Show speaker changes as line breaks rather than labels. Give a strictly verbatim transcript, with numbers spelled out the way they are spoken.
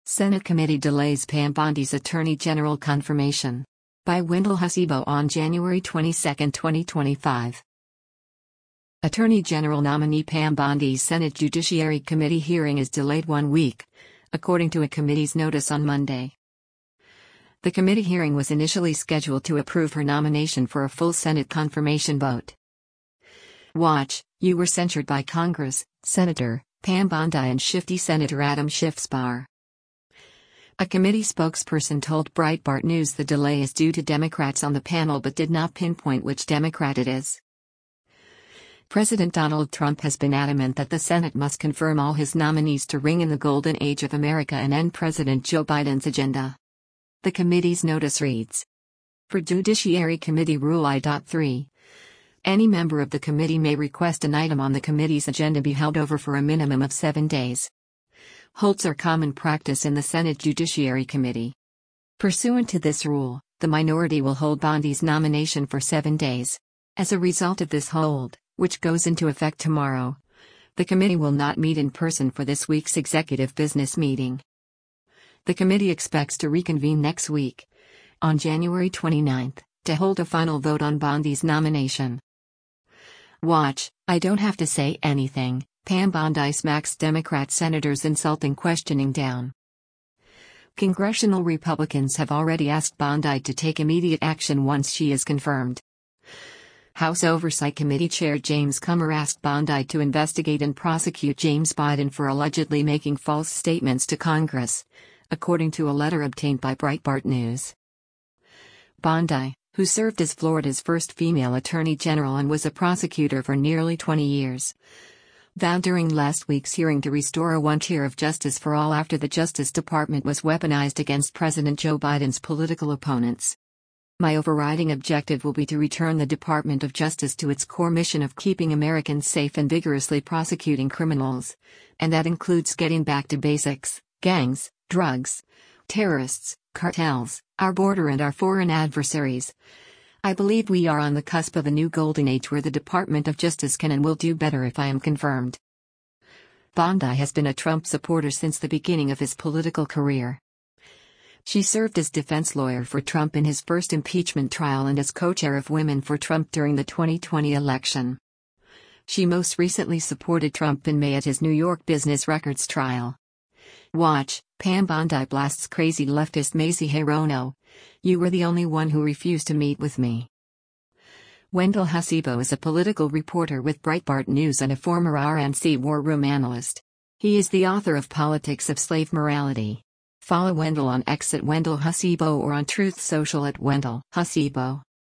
Senate committee delays Pam Bondi's Attorney General confirmation. By Wendell Hasibo on January twenty-second, twenty twenty-five. Attorney General nominee Pam Bondi's Senate Judiciary Committee hearing is delayed one week, according to a committee's notice on Monday. The committee hearing was initially scheduled to approve her nomination for a full Senate confirmation vote. Watch, you were censured by Congress, Senator Pam Bondi and Shifty Senator Adam Schiff Spar. A committee spokesperson told Breitbart News the delay is due to Democrats on the panel but did not pinpoint which Democrat it is. President Donald Trump has been adamant that the Senate must confirm all his nominees to ring in the golden age of America and end President Joe Biden's agenda. The committee's notice reads: For Judiciary Committee Rule I three, any member of the committee may request an item on the committee's agenda be held over for a minimum of seven days. Holds are common practice in the Senate Judiciary Committee. Pursuant to this rule, the minority will hold Bondi's nomination for seven days. As a result of this hold, which goes into effect tomorrow, the committee will not meet in person for this week's executive business meeting. The committee expects to reconvene next week, on January twenty-ninth, to hold a final vote on Bondi's nomination. Watch, I don't have to say anything, Pam Bondi smacks Democrat senators' insulting questioning down. Congressional Republicans have already asked Bondi to take immediate action once she is confirmed. House Oversight Committee Chair James Comer asked Bondi to investigate and prosecute James Biden for allegedly making false statements to Congress, according to a letter obtained by Breitbart News. Bondi, who served as Florida's first female attorney general and was a prosecutor for nearly twenty years, vowed during last week's hearing to restore a one tier of justice for all after the Justice Department was weaponized against President Joe Biden's political opponents. My overriding objective will be to return the Department of Justice to its core mission of keeping Americans safe and vigorously prosecuting criminals, and that includes getting back to basics: gangs, drugs, terrorists, cartels, our border and our foreign adversaries. I believe we are on the cusp of a new golden age where the Department of Justice can and will do better if I am confirmed. Bondi has been a Trump supporter since the beginning of his political career. She served as defense lawyer for Trump in his first impeachment trial and as co-chair of Women for Trump during the twenty twenty election. She most recently supported Trump in May at his New York business records trial. Watch, Pam Bondi blasts crazy leftist Mazie Hirono. You were the only one who refused to meet with me. Wendell Hasibo is a political reporter with Breitbart News and a former R N C war room analyst. He is the author of Politics of Slave Morality. Follow Wendell on X at Wendell Hasibo or on Truth Social at Wendell Hasibo.